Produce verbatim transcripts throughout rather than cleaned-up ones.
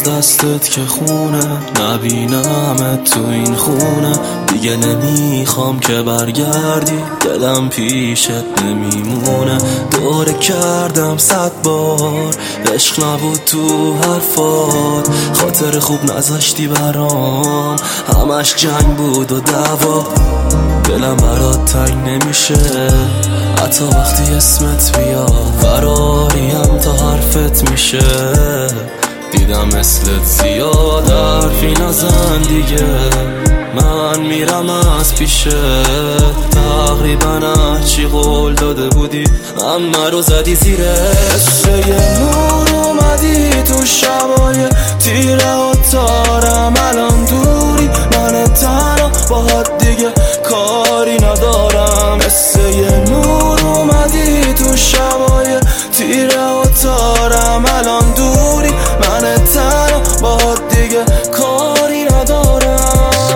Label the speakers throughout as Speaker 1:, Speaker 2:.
Speaker 1: از دستت که خونه، نبینمت تو این خونه دیگه. نمیخوام که برگردی، دلم پیشت نمیمونه. دوره کردم صد بار، عشق نبود تو حرفات، خاطر خوب نذاشتی برام، همش جنگ بود و دعوا. دلم برات تنگ نمیشه حتی وقتی اسمت بیاد، فراریم تا حرفت میشه. دیدم مثلت زیاد حرفی نزن دیگه، من میرم از پیشه. تقریبا هرچی قول داده بودی اما رو زدی زیره. قصه نور اومدی تو شبای تیره و تارم، الان دوری من تنها باهات دیگه کاری ندارم. قصه نور اومدی تو شبای تیره و تارم، الان دوری من تنها باهات دیگه کاری ندارم.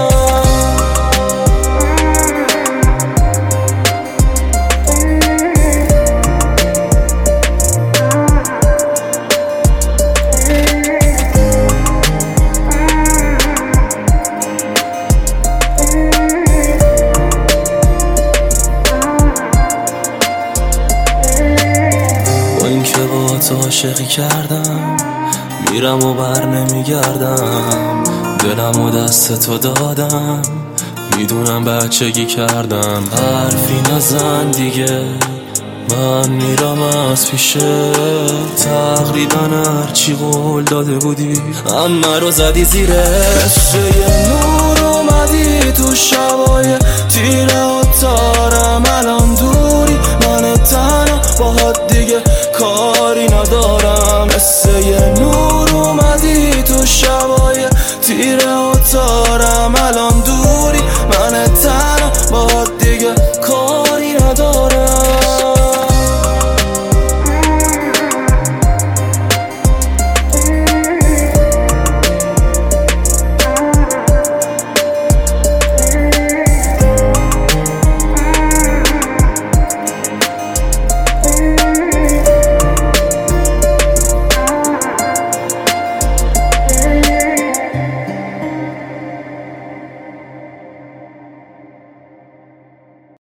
Speaker 1: اینکه با تو عاشقی کردم، میرم و بر نمیگردم، دلم و دست تو دادم، میدونم بچگی کردم. حرفی نزن دیگه، من میرم از پیشه. تقریبا هرچی قول داده بودی اما رو زدی زیره. قصه نور اومدی تو شبای تیره